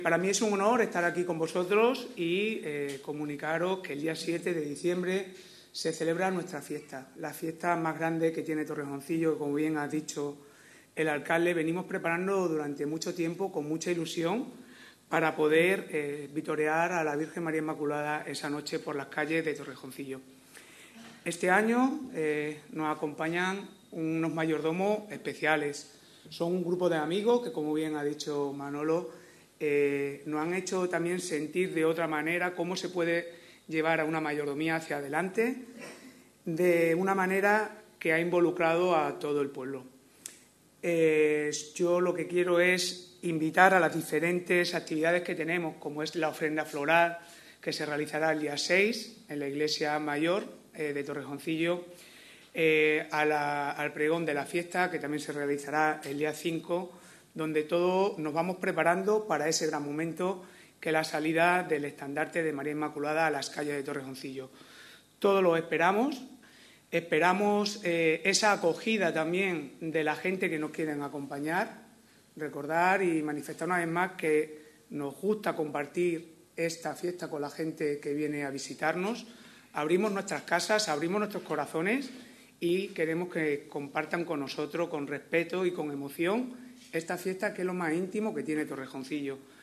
Para mí es un honor estar aquí con vosotros y comunicaros que el día 7 de diciembre se celebra nuestra fiesta, la fiesta más grande que tiene Torrejoncillo, como bien ha dicho el alcalde. Venimos preparando durante mucho tiempo, con mucha ilusión, para poder vitorear a la Virgen María Inmaculada esa noche por las calles de Torrejoncillo. Este año nos acompañan unos mayordomos especiales. Son un grupo de amigos que, como bien ha dicho Manolo, nos han hecho también sentir de otra manera cómo se puede llevar a una mayordomía hacia adelante de una manera que ha involucrado a todo el pueblo. Yo lo que quiero es invitar a las diferentes actividades que tenemos, como es la ofrenda floral, que se realizará el día 6 en la Iglesia Mayor de Torrejoncillo, al pregón de la fiesta, que también se realizará el día 5, donde todos nos vamos preparando para ese gran momento que es la salida del estandarte de María Inmaculada a las calles de Torrejoncillo. Todos lo esperamos esa acogida también de la gente que nos quieren acompañar, recordar y manifestar una vez más que nos gusta compartir esta fiesta con la gente que viene a visitarnos. Abrimos nuestras casas, abrimos nuestros corazones y queremos que compartan con nosotros, con respeto y con emoción, esta fiesta que es lo más íntimo que tiene Torrejoncillo.